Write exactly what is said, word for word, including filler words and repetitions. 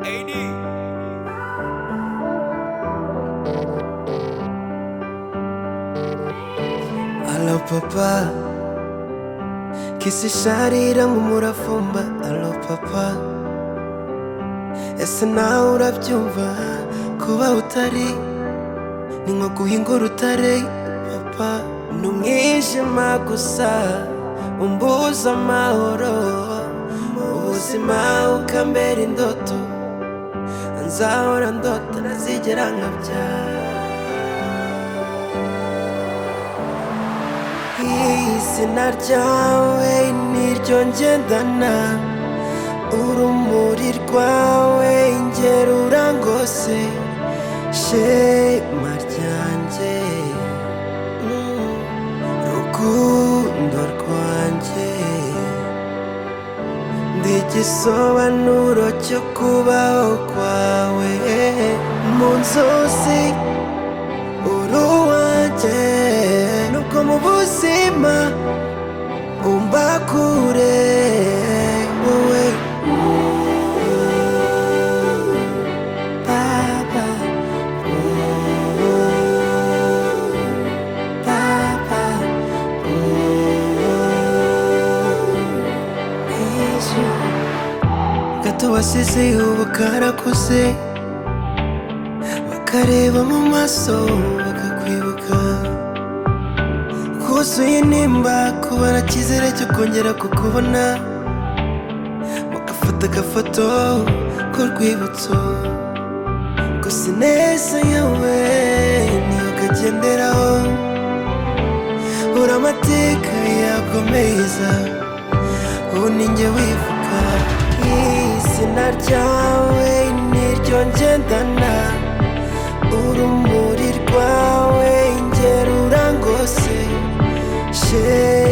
A D. Allo papa, kisi sharira nk'umuravumba. Allo papa, ese nawe urabyumva? Kuba utari ni nko guhinga urutare. Papa, ni umwijima gusa umbuza amahoro, ubuzima ukambera indoto. Nzahora ndota ntazigera nkabya. Izina ryawe niryo ngendana, urumuri rwawe ingero urangose, shema ryanjye, mm, rukundo rwanjye, ndi igisobanuro cyo kubaho kwawe. Mu nzozi uri uwanjye, nubwo mu buzima umba kure. Wowe Papa, Papa, gato wasize ubu karakuze, bakareba mu maso bakakwibuka. Kuzuye nimba kubara icyizere cyo kongera kukubona, mugafata agafoto k'urwibutso. Gusa ineza yawe niyo kagenderaho, uri amateka yakomeza, ubu ni njye wivuga. Izina ryawe niryo ngendana, urumuri rwawe ingero urangose, shema